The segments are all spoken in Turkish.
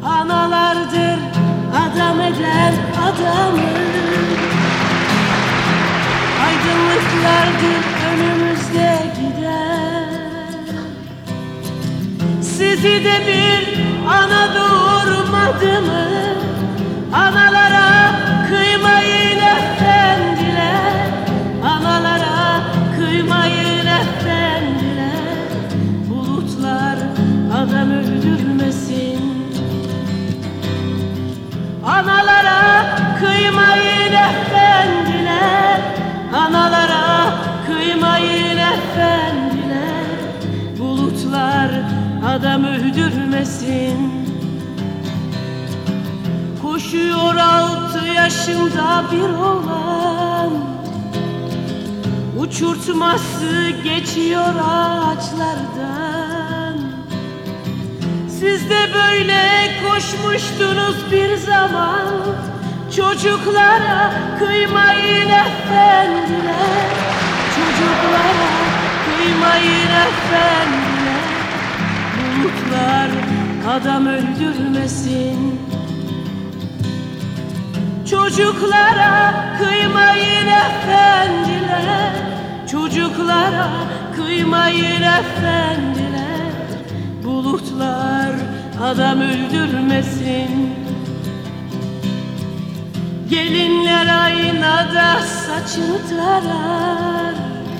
Analardır adam eden adamı, aydınlıklardır önümüzde giden. Sizi de bir ana doğurmadı mı? Analara kıymayın efendiler, analara kıymayın efendiler. Bulutlar adam öldürmesin. Analara kıymayın efendiler, analara kıymayın efendiler. Bulutlar adam öldürmesin. Koşuyor 6 yaşında bir oğlan, uçurtması geçiyor ağaçlardan. Siz de böyle koşmuştunuz bir zaman, çocuklara kıymayın efendiler, çocuklara kıymayın efendiler. Bulutlar adam öldürmesin. Çocuklara kıymayın efendiler, çocuklara kıymayın efendiler. Bulutlar adam öldürmesin. Gelinler aynada saçını tarar,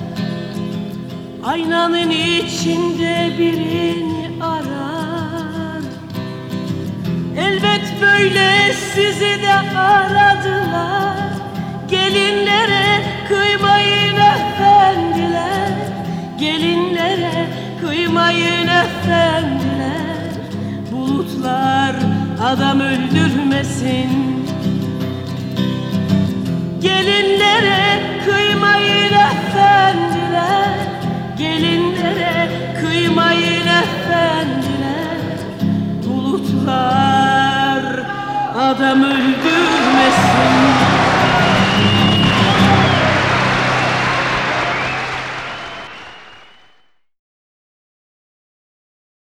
aynanın içinde birini arar. Elbet böyle sizi de aradılar. Gelinlere kıymayın efendiler, gelinlere kıymayın efendiler. Bulutlar adam öldürmesin. Gelinlere kıymayın efendiler, gelinlere kıymayın efendiler. Bulutlar adam öldürmesin.